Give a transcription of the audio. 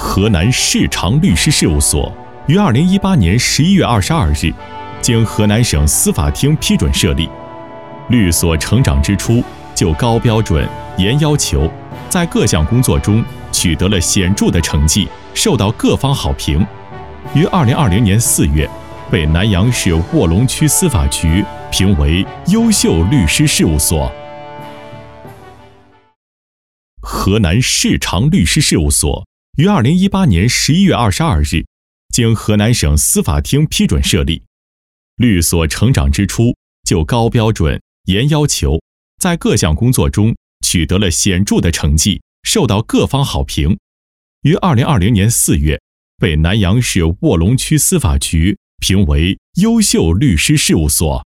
河南世长律师事务所于2018年11月22日，经河南省司法厅批准设立。律所成长之初就高标准、严要求，在各项工作中取得了显著的成绩，受到各方好评。于2020年4月，被南阳市卧龙区司法局评为优秀律师事务所。河南世长律师事务所于2018年11月22日，经河南省司法厅批准设立。律所成长之初就高标准、严要求，在各项工作中取得了显著的成绩，受到各方好评。于2020年4月，被南阳市卧龙区司法局评为优秀律师事务所。